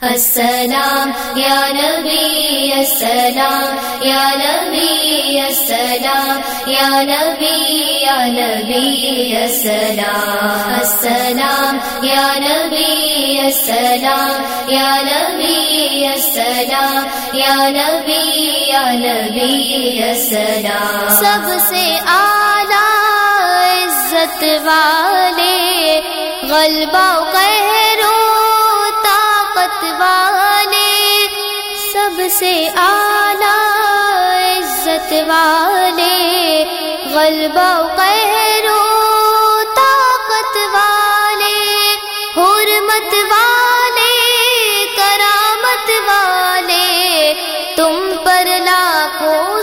السلام یا نبی السلام یا نبی السلام یا نبی یا نبی السلام السلام یا نبی السلام یا نبی السلام یا نبی یا نبی السلام سب سے اعلیٰ عزت والے غلبہ و قہر و طاقت والے سب سے اعلیٰ عزت والے غلبہ و قہر و طاقت والے حرمت والے کرامت والے تم پر لاکھوں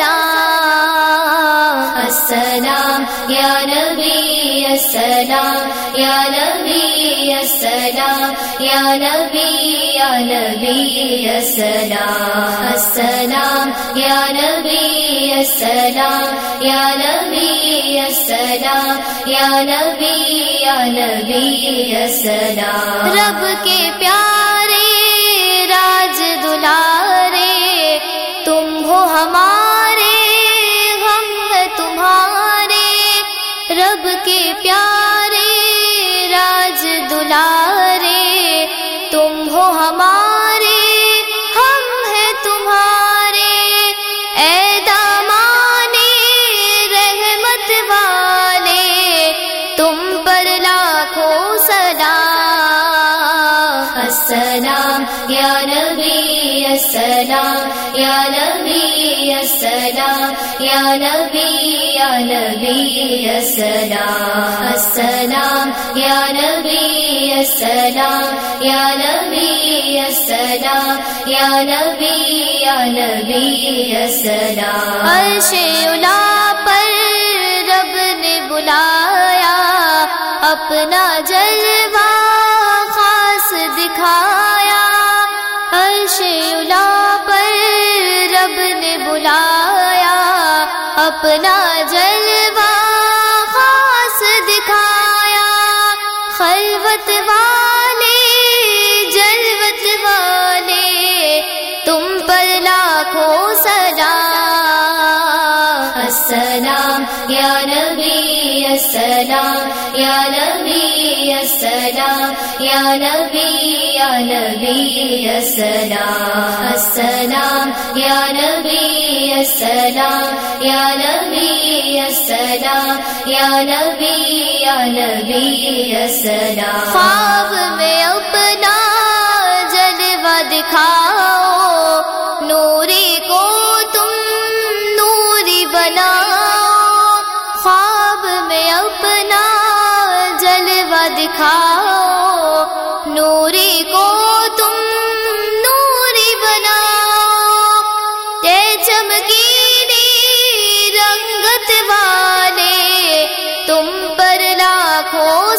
سلام السلام یا نبی السلام یا نبی السلام یا نبی یا نبی السلام السلام یا نبی السلام یا نبی السلام یا نبی یا نبی السلام رب کے پیارے راج دلارے تم ہو ہمارے ہم ہے تمہارے رب کے پیارے راج دلارے تم ہو ہمارے ہم ہیں تمہارے اے دامانے رحمت والے تم پر لاکھوں سلام السلام یا نبی السلام یا نبی السلام یا نبی یا نبی السلام السلام یا نبی السلام یا نبی السلام یا نبی یا نبی السلام عرش اعلیٰ پر رب نے بلایا اپنا جلوہ خاص دکھایا عرش اعلیٰ پر رب نے بلایا اپنا جلوہ خاص دکھایا خلوت والے جلوت والے تم پر لاکھوں سلام السلام یا نبی السلام یا نبی السلام یا نبی یا نبی السلام السلام یا نبی السلام یا نبی السلام یا نبی یا نبی السلام خواب میں اپنا جلوہ دکھاؤ نوری کو تم نوری بناؤ خواب میں اپنا جلوہ دکھاؤ نوری کو تم نوری بناؤ اے چمکیلی رنگت والے تم پر لاکھوں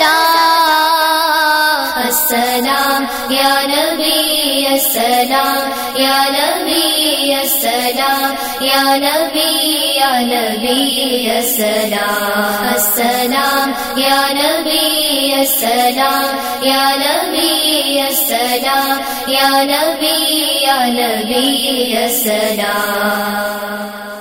سلام السلام یا نبی السلام یا نبی السلام یا نبی یا نبی السلام السلام یا نبی السلام یا نبی السلام یا نبی یا نبی السلام